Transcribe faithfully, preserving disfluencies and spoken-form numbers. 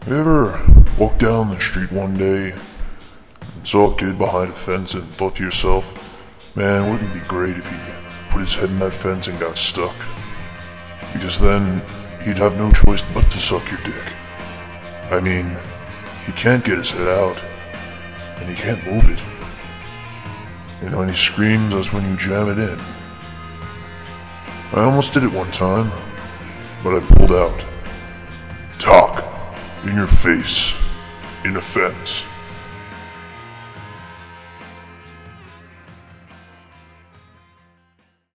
You ever walked down the street one day and saw a kid behind a fence and thought to yourself, man, wouldn't it be great if he put his head in that fence and got stuck? Because then he'd have no choice but to suck your dick. I mean, he can't get his head out, and he can't move it. And when he screams, that's when you jam it in. I almost did it one time, but I pulled out. Talk in your face, in a fence.